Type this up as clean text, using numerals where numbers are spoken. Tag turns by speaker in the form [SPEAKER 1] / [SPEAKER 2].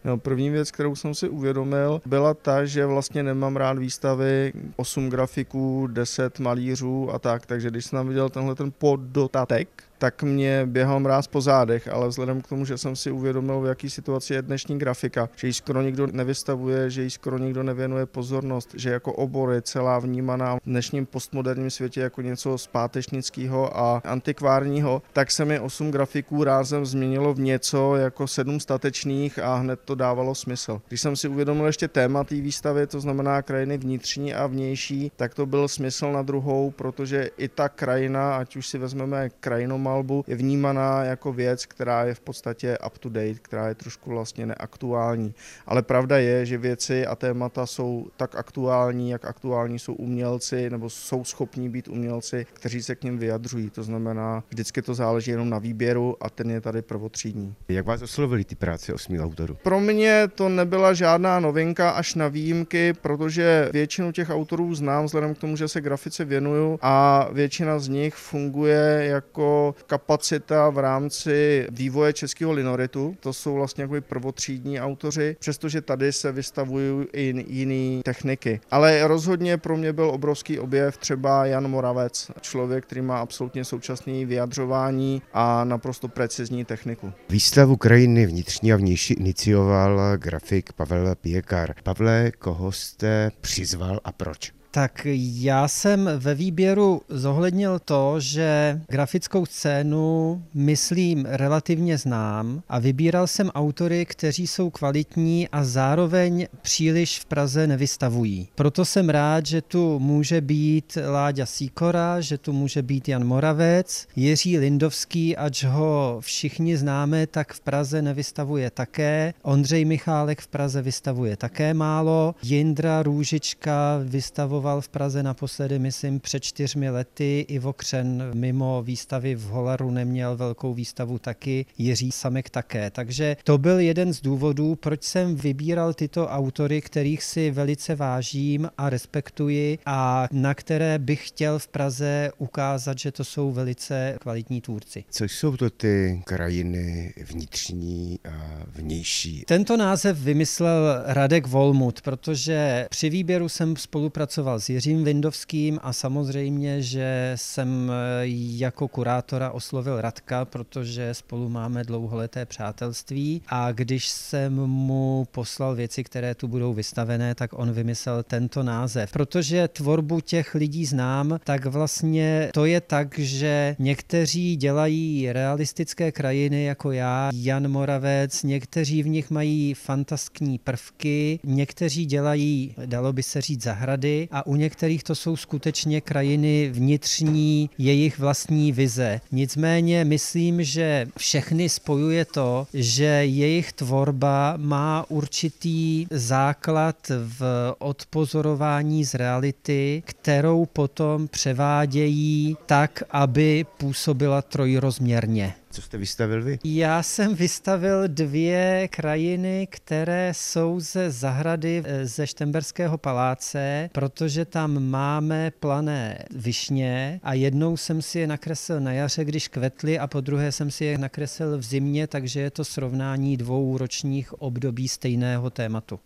[SPEAKER 1] No, první věc, kterou jsem si uvědomil, byla ta, že vlastně nemám rád výstavy 8 grafiků, 10 malířů a tak, takže když jsem tam viděl tenhle ten poddodatek, tak mě běhal mráz po zádech, ale vzhledem k tomu, že jsem si uvědomil, v jaký situaci je dnešní grafika, že ji skoro nikdo nevystavuje, že ji skoro nikdo nevěnuje pozornost, že jako obor je celá vnímaná v dnešním postmoderním světě jako něco zpátečnického a antikvárního, tak se mi 8 grafiků rázem změnilo v něco jako 7 statečných a hned to dávalo smysl. Když jsem si uvědomil ještě téma té výstavy, to znamená krajiny vnitřní a vnější, tak to byl smysl na druhou, protože i ta krajina, ať už si vezmeme krajinomalbu, je vnímaná jako věc, která je v podstatě up to date, která je trošku vlastně neaktuální. Ale pravda je, že věci a témata jsou tak aktuální, jak aktuální jsou umělci, nebo jsou schopní být umělci, kteří se k nim vyjadřují. To znamená, vždycky to záleží jenom na výběru a ten je tady prvotřídní.
[SPEAKER 2] Jak vás oslovily ty práce 8 autorů?
[SPEAKER 1] Pro mě to nebyla žádná novinka až na výjimky, protože většinu těch autorů znám vzhledem k tomu, že se grafice věnuju a většina z nich funguje jako kapacita v rámci vývoje českého linoritu. To jsou vlastně jako prvotřídní autoři, přestože tady se vystavují i jiné techniky. Ale rozhodně pro mě byl obrovský objev třeba Jan Moravec, člověk, který má absolutně současné vyjadřování a naprosto precizní techniku.
[SPEAKER 2] Výstavu krajiny vnitřní a vnější inicioval grafik Pavel Pěkar. Pavle, koho jste přizval a proč?
[SPEAKER 3] Tak já jsem ve výběru zohlednil to, že grafickou scénu, myslím, relativně znám a vybíral jsem autory, kteří jsou kvalitní a zároveň příliš v Praze nevystavují. Proto jsem rád, že tu může být Láďa Sýkora, že tu může být Jan Moravec, Jiří Lindovský, ač ho všichni známe, tak v Praze nevystavuje také, Ondřej Michálek v Praze vystavuje také málo, Jindra Růžička vystavoval v Praze naposledy, myslím, před 4 lety. Ivo Křen mimo výstavy v Holaru neměl velkou výstavu taky, Jiří Samek také. Takže to byl jeden z důvodů, proč jsem vybíral tyto autory, kterých si velice vážím a respektuji a na které bych chtěl v Praze ukázat, že to jsou velice kvalitní tvůrci.
[SPEAKER 2] Co jsou to ty krajiny vnitřní a vnější?
[SPEAKER 3] Tento název vymyslel Radek Volmut, protože při výběru jsem spolupracoval s Jiřím Lindovským a samozřejmě, že jsem jako kurátora oslovil Radka, protože spolu máme dlouholeté přátelství a když jsem mu poslal věci, které tu budou vystavené, tak on vymyslel tento název. Protože tvorbu těch lidí znám, tak vlastně to je tak, že někteří dělají realistické krajiny jako já, Jan Moravec, někteří v nich mají fantaskní prvky, někteří dělají, dalo by se říct, zahrady a u některých to jsou skutečně krajiny vnitřní, jejich vlastní vize. Nicméně myslím, že všechny spojuje to, že jejich tvorba má určitý základ v odpozorování z reality, kterou potom převádějí tak, aby působila trojrozměrně.
[SPEAKER 2] Co jste vystavil vy?
[SPEAKER 3] Já jsem vystavil 2 krajiny, které jsou ze zahrady ze Štemberského paláce, protože tam máme plané višně a jednou jsem si je nakreslil na jaře, když kvetly a po druhé jsem si je nakreslil v zimě, takže je to srovnání 2 ročních období stejného tématu.